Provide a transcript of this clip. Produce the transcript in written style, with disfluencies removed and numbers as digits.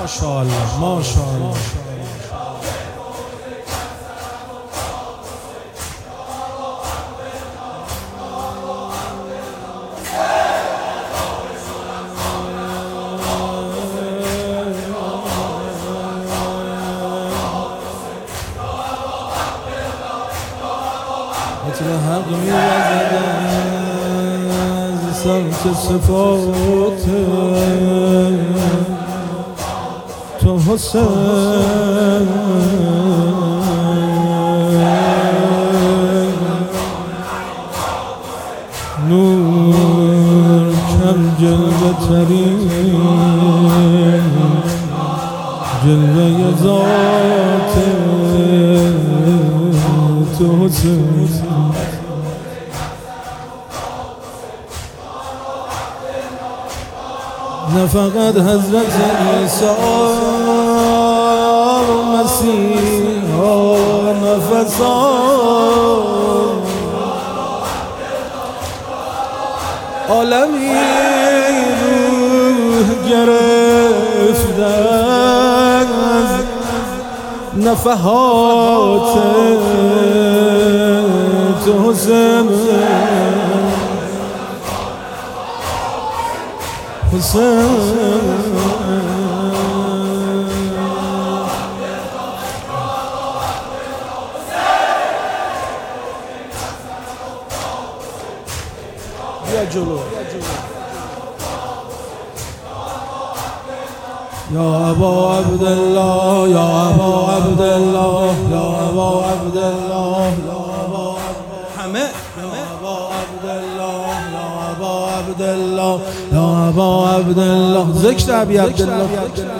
ماشاءالله ماشاءالله. مثل حق می‌وزد از سمت صفات تو حسین، نور کم جلوه ترین جلوه ذات تو حسین. نه فقط حضرت عیسی مسیح نفسا عالمی روح گرفتن از نفحات تو حسین بیا جلو. یا ابا عبدالله یا ابا عبدالله یا ابا عبدالله یا ابا همه یا ابا عبدالله یا ابا عبدالله یا ابا عبدالله. ذکر ابی عبدالله.